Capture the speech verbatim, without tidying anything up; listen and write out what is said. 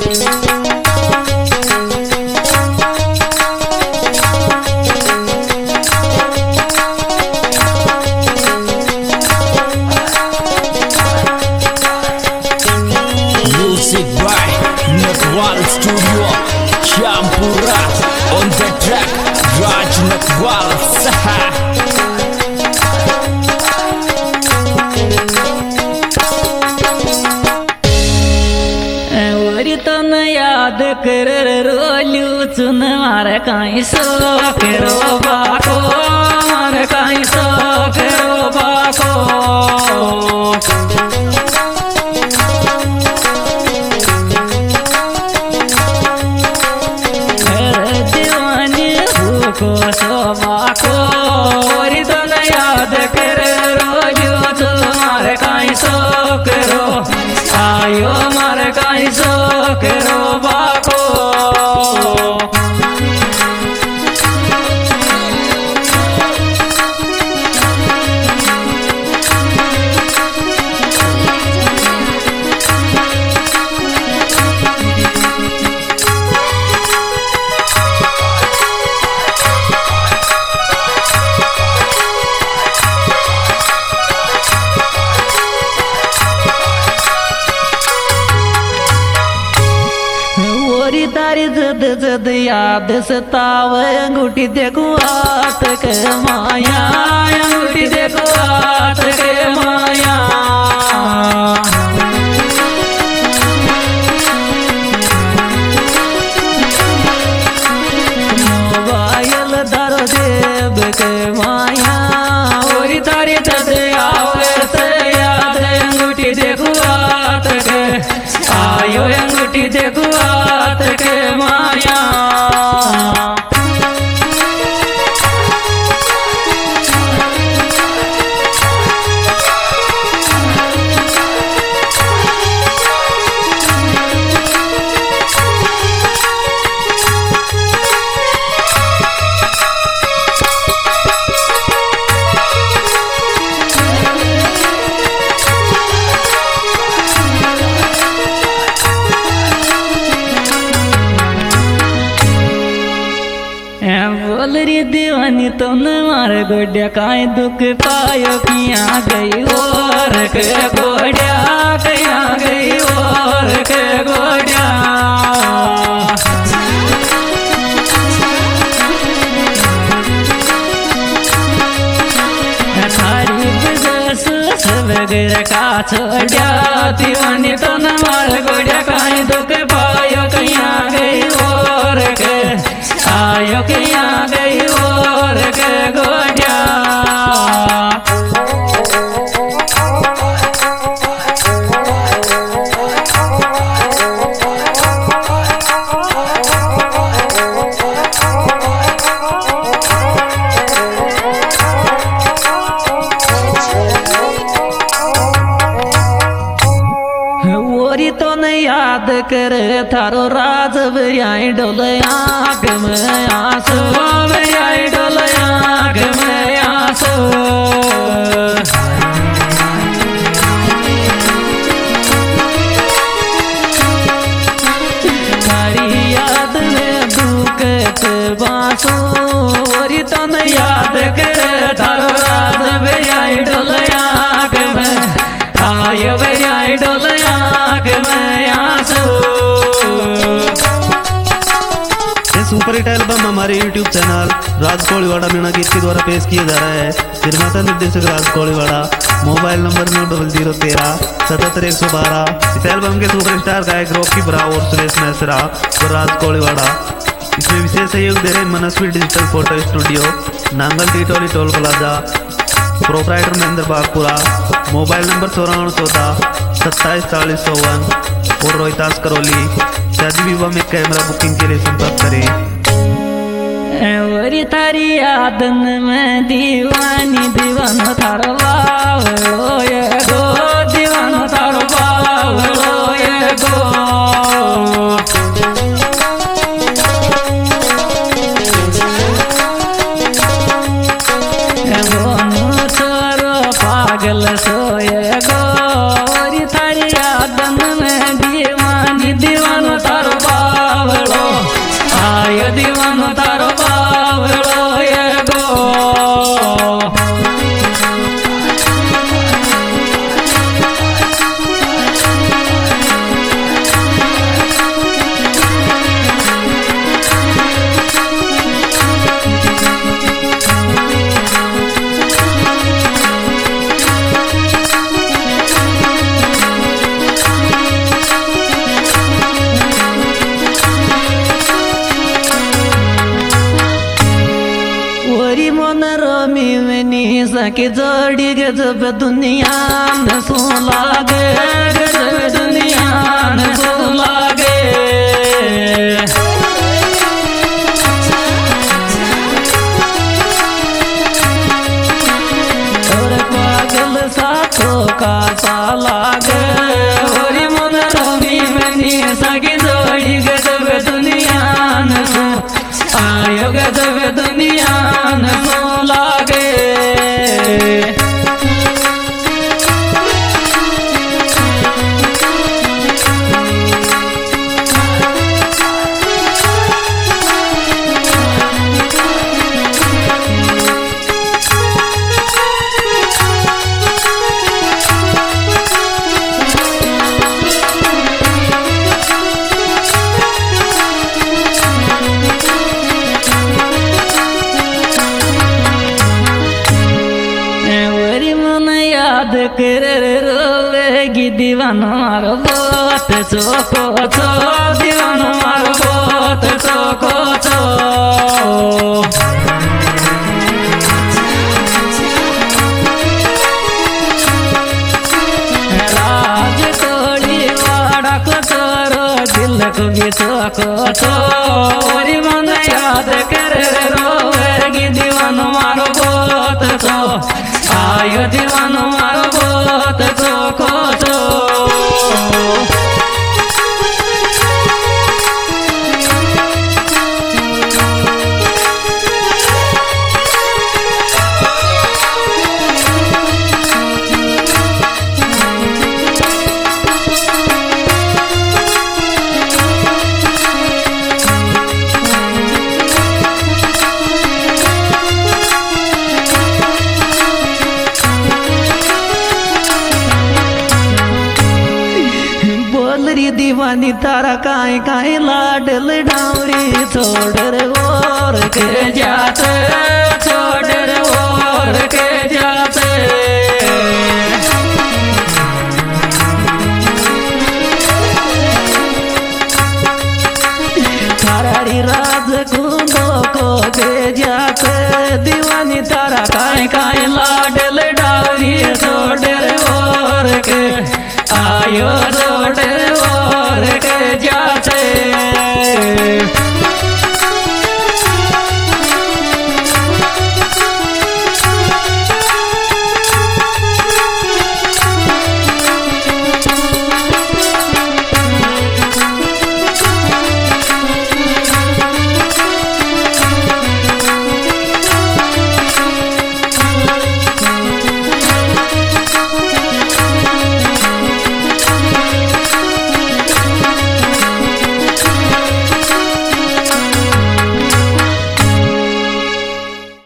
Music by Nakwal Studio, Champura on the track, Raj Nakwal Saha. तन याद कर रोलू चुन मार कहीं सो करो बाको मार कहीं सो करो बाको दीवानी भूको सो बाको तन याद कर रोलू चुन मार कहीं सो करो आयो मार कहीं सो करो बाको तारी जद जद याद सताव अंगूठी देखो हाथ के माया अंगूठी देखो हाथ के माया मोबाइल दारो देव के माया और तारी जद आवे से याद अंगूठी देखो हाथ के आयो अंगूठी देखो हाथ के माया बोल रे दीवानी तुमने मारे गोड्या काई दुख पायो किया गई और के गोड्या कया गई और के गोड्या थारी बजस सब गिर का छोड़या दीवानी तुमने मारे गोड्या काई दुख पायो किया गई और के आयो किया गई और के गोड्या ओरी तो न याद कर थारो राज बरियाई डोले आँख में आंसू बरियाई डोले आँख में आंसू थारी याद में दुखत बांसू ओरी तो न याद कर थारो राज बरियाई डोले आँख में आयो बरियाई डोले आँख में आंसू। सुपर हिट एल्बम हमारे यूट्यूब चैनल राज कोलीवाड़ा मीणा गीत के द्वारा पेश किया जा रहा है। निर्माता निर्देशक राज कोलीवाड़ा। मोबाइल नंबर नौ डबल जीरो तेरह सतहत्तर एक सौ बारह। इस एल्बम के सुपरस्टार गायक रॉकी ब्रा और सुरेश मैसरा और राज कोलीवाड़ा। इसमें विशेष सहयोग दे रहे Manasvi digital photo studio, Nangal Titoli toll plaza, proprietor Mahendra Bagpura. Mobile number चौरानवे चौदह सत्ताईस चालीस चौवन और रोहितास करौली। शादी विवाह में कैमरा बुकिंग के लिए संपर्क करें। और थारी यादन में दीवानी दीवाना थारो बावलो ये गो दीवाना थारो बावलो ये गो पागल सोए गो और थारी यादन में दीवानी दीवाना की जोड़ी गजब दुनिया न सो लागे गजब दुनिया न सो लागे और पागल साथों का सा लागे और मन रवि में सगी जोड़ी गजब दुनिया न सो आयो गजब दुनिया न सो लागे याद कर रोवेगी दीवाना मारो बहुत चोको चो दीवाना मारो बहुत चोको चो राज कोड़ी वाड़ा को चोरो दिल को भी चोको चो मन याद कर रोवेगी दीवाना मारो बहुत चो आयो दीवानो मारो बहुत चोको चो दीवानी तारा काई काई लाडल डावरी छोड़ रे और के जाते छोड़ रे और के जाते थारारी राज कुंदो को के जाते दीवानी तारा काई काई लाडल डावरी छोड़ रे और के आयो छोड़ और के जाते